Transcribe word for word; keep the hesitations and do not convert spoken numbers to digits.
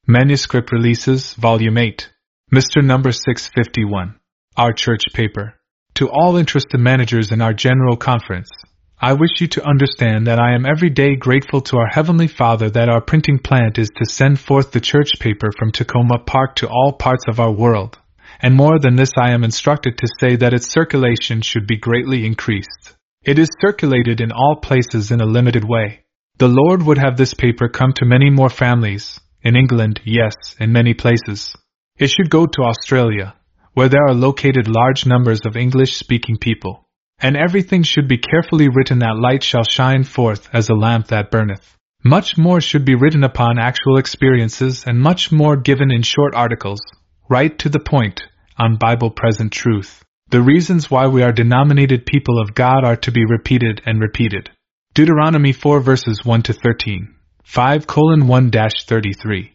Manuscript Releases, Volume eight. Mister Number six fifty-one. Our Church Paper. To all interested managers in our General Conference, I wish you to understand that I am every day grateful to our Heavenly Father that our printing plant is to send forth the church paper from Tacoma Park to all parts of our world, and more than this I am instructed to say that its circulation should be greatly increased. It is circulated in all places in a limited way. The Lord would have this paper come to many more families, in England, yes, in many places. It should go to Australia, where there are located large numbers of English-speaking people. And everything should be carefully written that light shall shine forth as a lamp that burneth. Much more should be written upon actual experiences and much more given in short articles, right to the point, on Bible present truth. The reasons why we are denominated people of God are to be repeated and repeated. Deuteronomy four verses one to thirteen, five colon one dash thirty-three.